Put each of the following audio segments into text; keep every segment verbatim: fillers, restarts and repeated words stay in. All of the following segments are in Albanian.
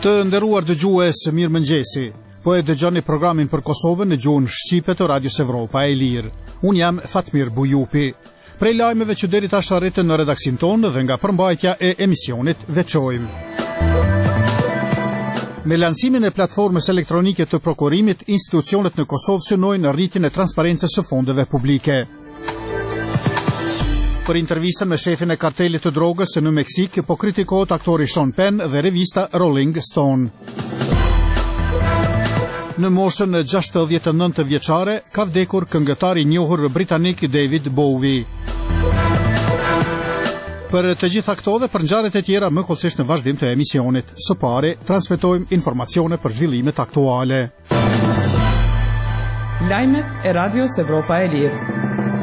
Të nderuar dëgjues, mirëmëngjesi. Po e dëgjoni programin për Kosovën në gjuhën shqipe të Radios Evropa e Lirë. Unë jam Fatmir Bujupi. Prej lajmeve që deri tash arritën në redaksin tonë dhe nga përmbajtja e emisionit veçojmë. Me lansimin e platformës elektronike të prokurimit, institucionet në Kosovë synojnë rritjen e transparencës së fondeve publike. Për intervistën me shefin e kartelit të drogës në Meksik, po kritikohet aktori Sean Penn dhe revista Rolling Stone. Në moshën gjashtëdhjetë e nëntë vjeçare, ka vdekur këngëtari i njohur britanik David Bowie. Për të gjitha këto dhe për ngjarjet e tjera më kollësisht në vazhdim të emisionit. Së pari, transmetojmë informacione për zhvillimet aktuale. Lajmet e Radios Evropa e Lirë.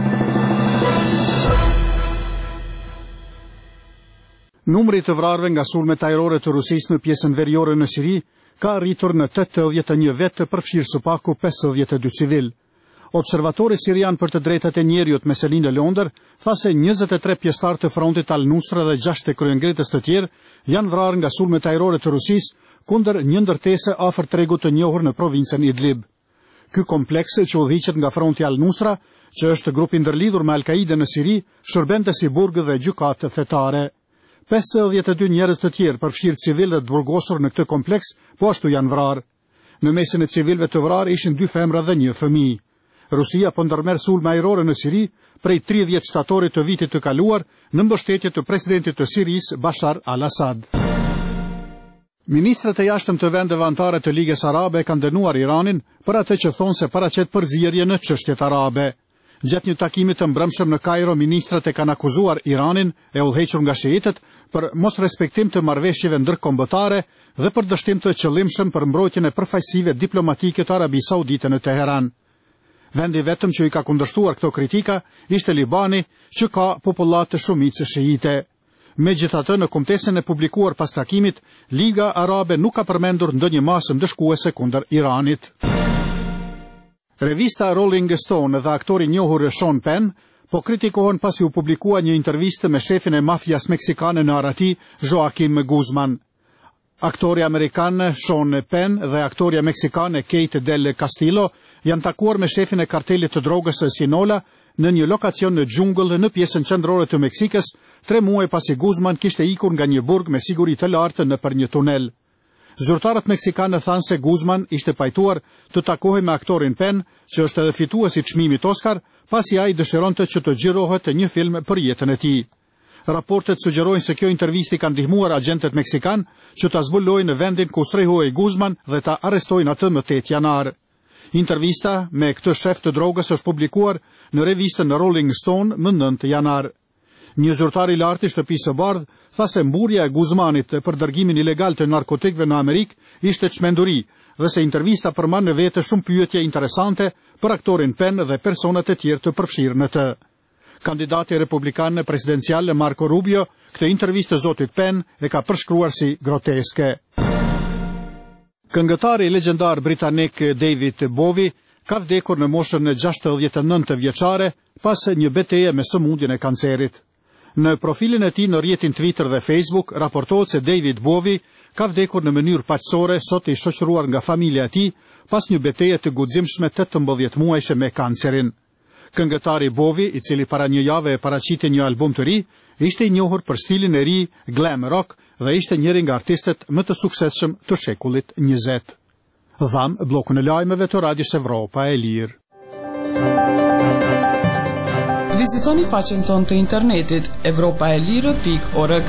Numri të vrarëve nga sulmet ajrore të Rusisë në pjesën veriore në Siri ka arritur në tetëdhjetë e një vetë, përfshirë së paku pesëdhjetë e dy civil. Observatori sirian për të drejtat e njerëzit Meselin e Londër tha se njëzet e tre pjesëtar të frontit Al-Nusra dhe gjashtë kryengritës të tjerë janë vrarë nga sulmet ajrore të Rusisë kundër një ndërtese afër tregut të njohur në provincën Idlib. Ky kompleks që udhëhiqet nga fronti Al-Nusra, që është grup i ndërlidhur me Al-Qaide në Siri, shërbente si burg dhe gjykatë fetare. pesëdhjetë e dy njerëz të tjerë, përfshirë civilë të burgosur në këtë kompleks, po ashtu janë vrarë. Në mesin e civilëve të vrarë ishin dy femra dhe një fëmijë. Rusia po ndërmerr sulme ajrore në Siri prej tridhjetë shtatorit të vitit të kaluar në mbështetje të presidentit të Sirisë Bashar al-Assad. Ministrat e jashtëm të vendeve anëtare të Ligës Arabe kanë dënuar Iranin për atë që thonë se paraqet përzierje në çështjet arabe. Gjatë një takimi të mbrëmshëm në Kairo, ministrat e kanë akuzuar Iranin, e udhëhequr nga shiitët, për mos respektim të marrëveshjeve ndërkombëtare dhe për dështim të qëllimshëm për mbrojtjen e përfaqësive diplomatike të Arabi Saudite në Teheran. Vendi vetëm që i ka kundërshtuar këto kritika ishte Libani, që ka popullat të shumicë shiite. Megjithatë, në kumtesën e publikuar pas takimit, Liga Arabe nuk ka përmendur ndonjë masë ndëshkuese kundër Iranit. Revista Rolling Stone dhe aktori i njohur Sean Penn po kritikohen pasi u publikua një intervistë me shefin e mafias meksikane në Arati, Joaquim Guzman. Aktori amerikan Sean Penn dhe aktoria meksikane Kate Del Castillo janë takuar me shefin e kartelit të drogës Sinaloa në një lokacion në xhungull në pjesën qendrore të Meksikës, tre muaj pasi Guzman kishte ikur nga një burg me siguri të lartë nëpër një tunel. Zyrtarët meksikanë thanë se Guzman ishte pajtuar të takohej me aktorin Penn, që është edhe fituesi i çmimit Oscar, pasi ai dëshironte që të xhirohet një film për jetën e tij. Raportet sugjerojnë se kjo intervistë ka ndihmuar agjentët meksikanë që ta zbulojnë në vendin ku strehoi Guzman dhe ta arrestojnë atë më tetë janar. Intervista me këtë shef të drogës është publikuar në revistën Rolling Stone më nëntë janar. Një zyrtar i lartë i shtëpisë së bardhë tha se mburja e Guzmanit për dërgimin ilegal të narkotikëve në Amerikë ishte çmenduri dhe se intervista përmban në vete shumë pyetje interesante për aktorin Penn dhe personat e tjerë të përfshirë në të. Kandidati republikan presidencial Marco Rubio këtë intervistë të zotit Penn e ka përshkruar si groteske. Këngëtari legjendar britanik David Bowie ka vdekur në moshën gjashtëdhjetë e nëntë vjeçare pas një betejë me sëmundjen e kancerit. Në profilin e tij në rrjetin Twitter dhe Facebook raportohet se David Bowie ka vdekur në mënyrë paqësore sot i shoqëruar nga familja e tij pas një betejë të guximshme tetëmbëdhjetë muajshe me kancerin. Këngëtari Bowie, i cili para një jave paraqiti një album të ri, ishte i njohur për stilin e ri glam rock dhe ishte njëri nga artistët më të suksesshëm të shekullit njëzet. Dham bllokun e lajmeve të Radios Evropa e Lirë. Vizitoni faqen tonë të internetit evropaelire pikë org.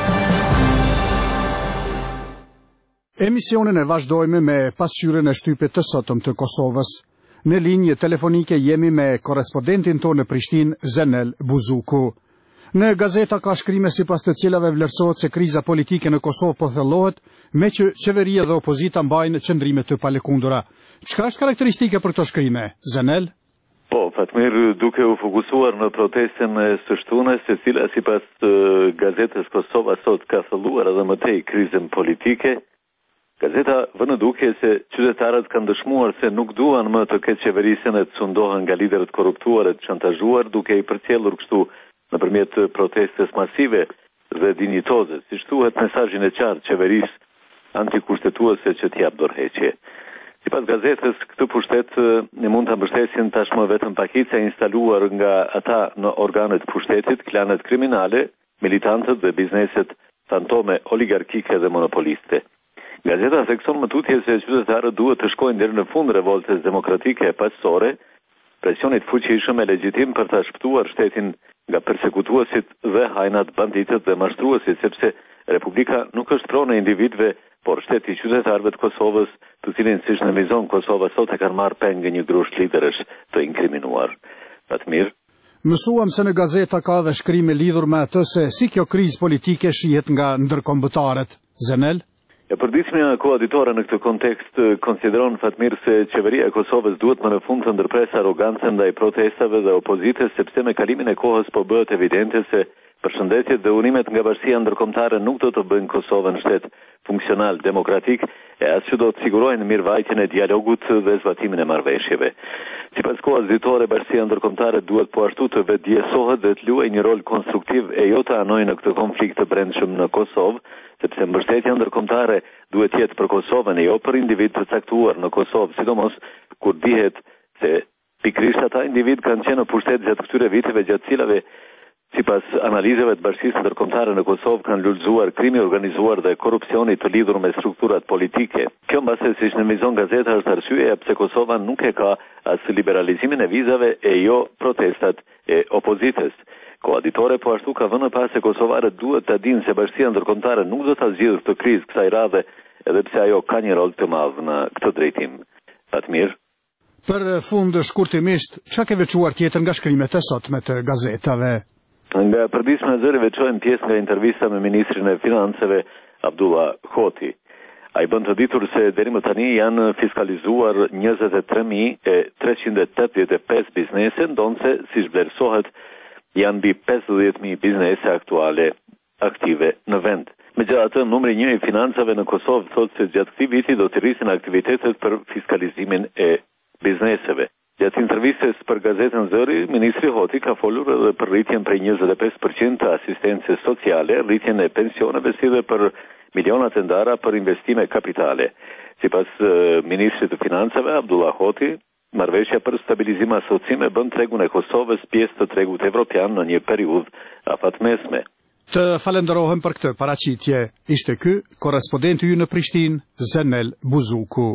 Emisionin e vazhdojmë me pasqyrën e shtypit të sotëm të Kosovës. Në linjë telefonike jemi me korrespondentin tonë në Prishtinë, Zenel Buzuku. Në gazeta ka shkrime sipas të cilave vlerësohet se kriza politike në Kosovë po thellohet, me që qeveria dhe opozita mbajnë qëndrime të palekundura. Çka është karakteristike për këto shkrime, Zenel? Po, Fatmir, duke u fokusuar në protestën e së shtunës, e cila sipas gazetës Kosova sot ka thelluar edhe më tej krizën politike, gazeta vënë duke se qytetarët kanë dëshmuar se nuk duan më të ketë qeverisjen e të sundohen nga liderët korruptuar e të shantazhuar, duke i përcjellur kështu nëpërmjet protestes masive dhe dinjitoze, siç thuhet mesazhin e qartë qeverisë antikushtetuese që t'jap dorëheqje. Sipas gazetës, këtë pushtet ne mund ta mbështesin tashmë vetëm pakicë e instaluar nga ata në organet pushtetit, klanet kriminale, militantët dhe bizneset fantome oligarkike dhe monopoliste. Gazeta thekson më tutje se qytetarët duhet të shkojnë deri në fund revoltës demokratike e paqësore, presionit fuqishëm e legjitim për ta shpëtuar shtetin nga persekutuesit dhe hajnat, banditët dhe mashtruesit, sepse Republika nuk është pronë e individëve, por shteti i qytetarëve të Kosovës, të cilin siç në mizon Kosova sot e kanë marrë pengë një grush liderësh të inkriminuar. Fatmir. Mësuam se në gazeta ka dhe shkrime lidhur me atë se si kjo krizë politike shihet nga ndërkombëtarët. Zenel? E përditshmja koaditore në këtë kontekst konsideron Fatmir se qeveria e Kosovës duhet më në fund të ndërpresë arrogancën ndaj protestave dhe opozitës, sepse me kalimin e kohës po bëhet evidente se përshëndetjet dhe urimet nga bashkia ndërkombëtare nuk do të bëjnë Kosovën shtet funksional demokratik e as që do të sigurojnë mirëvajtjen e dialogut dhe zbatimin e marrëveshjeve. Sipas koaditore, bashkia ndërkombëtare duhet po ashtu të vetdjesohet dhe të luajë një rol konstruktiv e jo të anojë në këtë konflikt të brendshëm në Kosovë, sepse mbështetja ndërkombëtare duhet jetë për Kosovën e jo për individ të caktuar në Kosovë, sidomos kur dihet se pikërisht ata individ kanë qenë në pushtet gjatë këtyre viteve gjatë cilave sipas analizave të bashkisë ndërkombëtare në Kosovë kanë lullzuar krimi organizuar dhe korrupsioni të lidhur me strukturat politike. Kjo mbase siç në mizon gazeta është arsyeja pse Kosova nuk e ka as liberalizimin e vizave e jo protestat e opozitës. Koaditore po ashtu ka vënë pas se kosovarët duhet ta dinë se bashkia ndërkombëtare nuk do ta zgjidhë këtë krizë kësaj radhe, edhe pse ajo ka një rol të madh në këtë drejtim. Fatmir. Për fund shkurtimisht, çka ke veçuar tjetër nga shkrimet e sotme të gazetave? Nga përditshme zëri veçojmë pjesë nga intervista me ministrin e financave Abdullah Hoti. Ai bën të ditur se deri më tani janë fiskalizuar njëzet e tre mijë treqind e tetëdhjetë e pesë biznese, ndonse siç vlerësohet janë mbi pesëdhjetë mijë biznese aktuale aktive në vend. Megjithatë, numri një i financave në Kosovë thotë se gjatë këtij viti do të rrisin aktivitetet për fiskalizimin e bizneseve. Gjatë intervistës për gazetën Zëri, ministri Hoti ka folur edhe për rritjen prej njëzet e pesë përqind të asistencës sociale, rritjen e pensioneve si dhe për milionat e ndara për investime kapitale. Sipas uh, ministrit të financave Abdullah Hoti, marrëveshja për stabilizim asocim e bën tregun e Kosovës pjesë të tregut evropian në një periudhë afatmesme. Të falenderohem për këtë paraqitje. Ishte ky korrespondenti ynë në Prishtinë, Zenel Buzuku.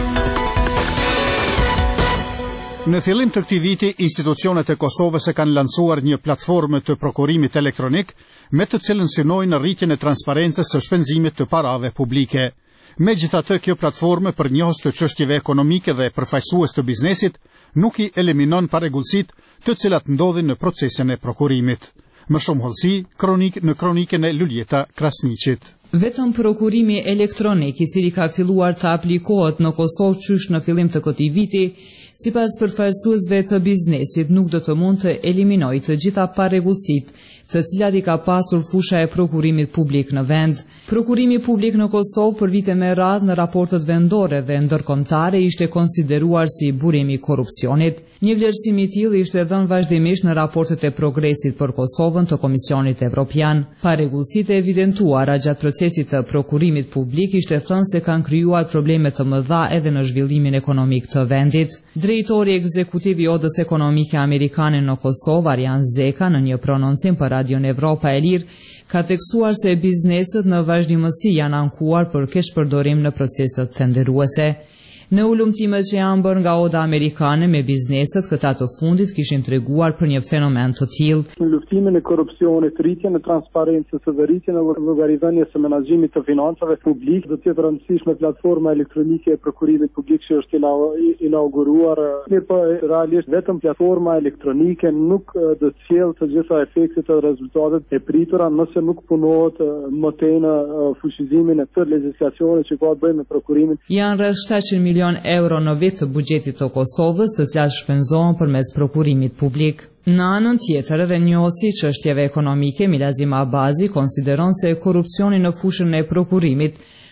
Në fillim të këtij viti, institucionet e Kosovës e kanë lansuar një platformë të prokurimit elektronik, me të cilën synojnë rritjen e transparencës së shpenzimit të parave publike. Megjithatë, kjo platformë për njohës të çështjeve ekonomike dhe përfaqësues të biznesit nuk i eliminon parregullsitë të cilat ndodhin në procesin e prokurimit. Më shumë hollësi kronik në kronikën e Luljeta Krasniqit. Vetëm prokurimi elektronik, i cili ka filluar të aplikohet në Kosovë qysh në fillim të këtij viti, sipas përfaqësuesve të biznesit, nuk do të mund të eliminojë të gjitha parregullsitë të cilat i ka pasur fusha e prokurimit publik në vend. Prokurimi publik në Kosovë për vite me radhë në raportet vendore dhe ndërkombëtare ishte konsideruar si burim i korrupsionit. Një vlerësim i tillë ishte dhënë vazhdimisht në raportet e progresit për Kosovën të Komisionit Evropian. Parregullsitë e evidentuara gjatë procesit të prokurimit publik ishte thënë se kanë krijuar probleme të mëdha edhe në zhvillimin ekonomik të vendit. Drejtori ekzekutiv i Odës Ekonomike Amerikane në Kosovë, Arjan Zeka, në një prononcim për Radion Evropa e Lirë, ka theksuar se bizneset në vazhdimësi janë ankuar për keshpërdorim në proceset tenderuese. Në ulumtimet që janë bërë nga Oda Amerikane me bizneset, këta të fundit kishin treguar për një fenomen të tillë. Në luftimin e korrupsionit, rritjen e transparencës dhe rritjen e llogaridhënies së menaxhimit të financave publik, do të jetë rëndësishme platforma elektronike e prokurimit publik që është inauguruar. Mirë po, realisht vetëm platforma elektronike nuk do të sjellë të gjitha efektet dhe rezultatet e pritura nëse nuk punohet më tej në fuqizimin e këtë legjislacioni që ka të bëjë me prokurimin. Janë rreth shtatëqind milion euro në vit të buxhetit të Kosovës, të cilat shpenzohen përmes prokurimit publik. Në anën tjetër, edhe njohësi çështjeve ekonomike, Milazim Abazi konsideron se korrupsioni në fushën e prokurimit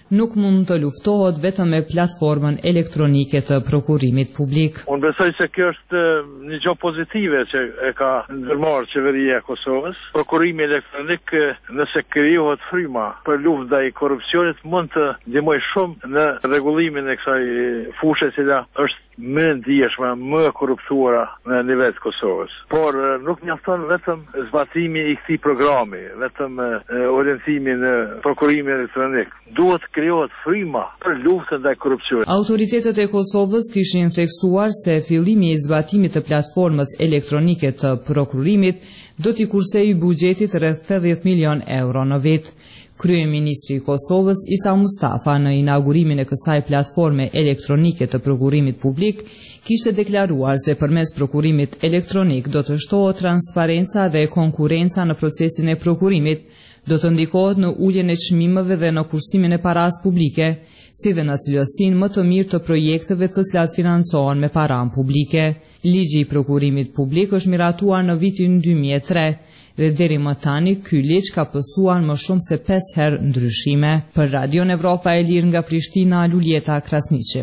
nuk mund të luftohet vetëm me platformën elektronike të prokurimit publik. Unë besoj se kjo është një gjë pozitive që e ka ndërmarrë qeveria e Kosovës. Prokurimi elektronik, nëse krijohet fryma për luftë ndaj korrupsionit, mund të ndihmojë shumë në rregullimin e kësaj fushë që është më ndjeshme, më korruptuara në nivel të Kosovës. Por nuk mjafton vetëm zbatimi i këtij programi, vetëm orientimi në prokurimin elektronik. Duhet krijohet fryma për luftën ndaj korrupsionit. Autoritetet e Kosovës kishin theksuar se fillimi i zbatimit të platformës elektronike të prokurimit do t'i kursejë buxhetit rreth tetëdhjetë milion euro në vit. Kryeministri i Kosovës Isa Mustafa në inaugurimin e kësaj platforme elektronike të prokurimit publik kishte deklaruar se përmes prokurimit elektronik do të shtohet transparenca dhe konkurenca në procesin e prokurimit, do të ndikohet në uljen e çmimeve dhe në kursimin e paras publike, si dhe në cilësinë më të mirë të projekteve të cilat financohen me param publike. Ligji i prokurimit publik është miratuar në vitin dy mijë e tre dhe deri më tani ky ligj ka pësuar më shumë se pesë herë ndryshime. Për Radion Evropa e Lirë nga Prishtina, Luljeta Krasniqi.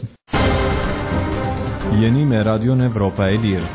Jeni me Radion Evropa e Lirë.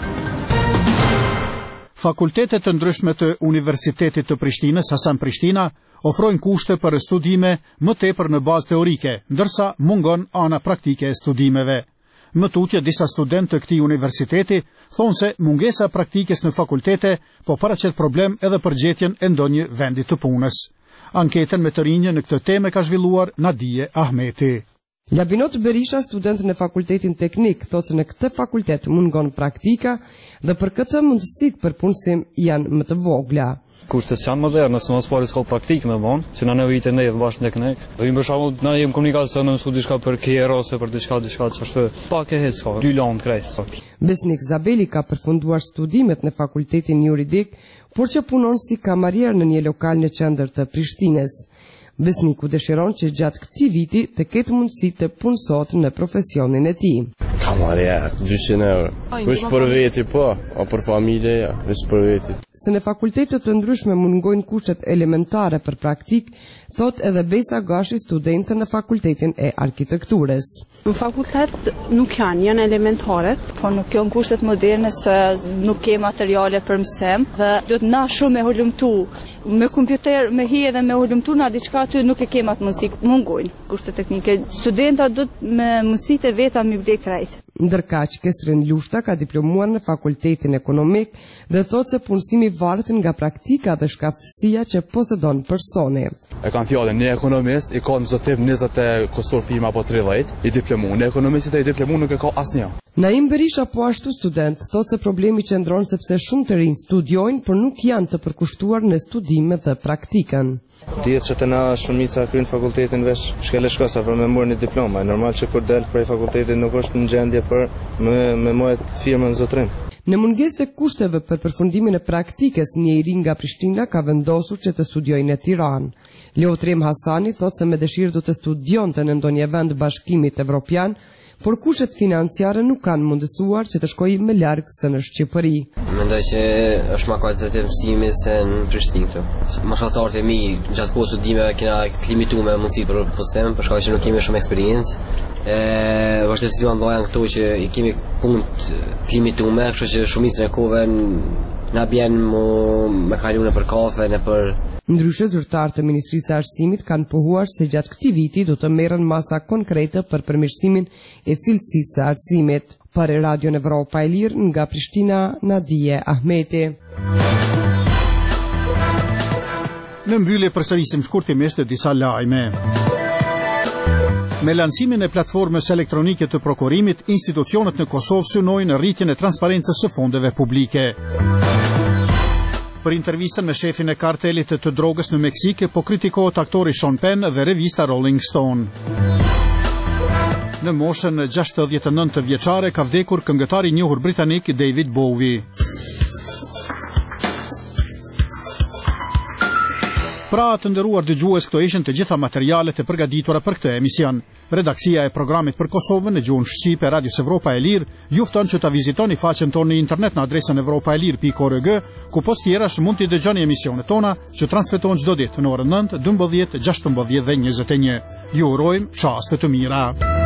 Fakultetet të ndryshme të Universitetit të Prishtinës, Hasan Prishtina, ofrojnë kushte për studime më tepër në bazë teorike, ndërsa mungon ana praktike e studimeve. Më tutje, disa studentë të këtij universiteti thonë se mungesa e praktikës në fakultete po paraqet problem edhe për gjetjen e ndonjë vendi të punës. Anketën me të rinjë në këtë temë ka zhvilluar Nadije Ahmeti. Labinot Berisha, student në fakultetin teknik, thotë se në këtë fakultet mungon praktika dhe për këtë mundësit për punësim janë më të vogla. Kushtet janë moderne, nëse mos pari s'ka praktikë me vonë, që na nevojit e ne bashkë teknik. Dhe për shembull, na jem komunikacion në mësu diçka për kjer ose për diçka diçka çështë. Pak e hec ka, dy lanë krejt praktik. Besnik Zabeli ka përfunduar studimet në fakultetin juridik, por që punon si kamarier në një lokal në qendër të Prishtinës. Besniku dëshiron që gjatë këtij viti të ketë mundësi të punësot në profesionin e tij. Kamarier, dyqind euro. Vesh për veti po, o për familje, ja, vesh për veti. Se në fakultetet të ndryshme mungojnë kushtet elementare për praktik, thot edhe Besa Gashi, studente në fakultetin e arkitekturës. Në fakultet nuk janë, janë elementare, por nuk janë kushtet moderne se nuk ke materiale për mësim dhe duhet na shumë me hulumtu. Me kompjuter, me hi edhe me hulumtu na diçka aty nuk e kemë atë mundësi, mungojnë kushtet teknike. Studenta duhet me mundësitë e veta mi vdek krejt. Ndërkaq, Kestrin Lushta ka diplomuar në fakultetin ekonomik dhe thot se punësimi varet nga praktika dhe shkaftësia që posedon personi. E kanë fjallën, një ekonomist i ka në zotiv njëzet e kostor firma po tridhjetë, i diplomu. Në ekonomistit e i diplomu nuk e ka asnjë. Naim Berisha, po ashtu student, thot se problemi qëndron sepse shumë të rinj studiojnë, por nuk janë të përkushtuar në studime dhe praktikën. Dihet që të na shumica kryen fakultetin vesh shkele shkosa për me morë një diploma. E normal që kur del prej fakultetit nuk është në gjendje për me, me mojët firmën zotrim. Në mungesë të kushteve për përfundimin e praktikës, një i ri nga Prishtina ka vendosur që të studiojë në Tiranë. Leotrim Hasani thot se me dëshirë do të studionte në ndonjë vend bashkimit evropian, por kushtet financiare nuk kanë mundësuar që të shkojë më larg se në Shqipëri. Mendoj që është më kualitativ mësimi se në Prishtinë këtu. Mashatarët e mi gjatë kohës studimeve kena limituar me mundësi për punësim, për shkak që nuk kemi shumë eksperiencë. E vështirësia ndonjë këtu që i kemi punë të limituar, kështu që shumica e kohëve na bjen me kaluar për kafe, në për Ndryshe, zyrtarët e Ministrisë së Arsimit kanë pohuar se gjatë këtij viti do të merren masa konkrete për përmirësimin e cilësisë së arsimit. Për Radion Evropa e Lirë nga Prishtina, Nadije Ahmeti. Në mbyllje përsërisim shkurtimisht disa lajme. Me lancimin e platformës elektronike të prokurimit, institucionet në Kosovë synojnë rritjen e transparencës së fondeve publike. Për intervistën me shefin e kartelit të drogës në Meksik, po kritikohet aktori Sean Penn dhe revista Rolling Stone. Në moshën gjashtëdhjetë e nëntë vjeçare ka vdekur këngëtari i njohur britanik David Bowie. Pra të nderuar dëgjues, këto ishin të gjitha materialet e përgatitura për këtë emision. Redaksia e programit për Kosovën në gjuhën shqipe e Radios Evropa e Lirë ju fton që ta vizitoni faqen tonë në internet në adresën evropaelir pikë org, ku post tjerash mund t'i dëgjoni emisionet tona që transmetohen çdo ditë në orën nëntë, dymbëdhjetë, gjashtëmbëdhjetë dhe njëzet e një. Ju urojmë çaste të mira.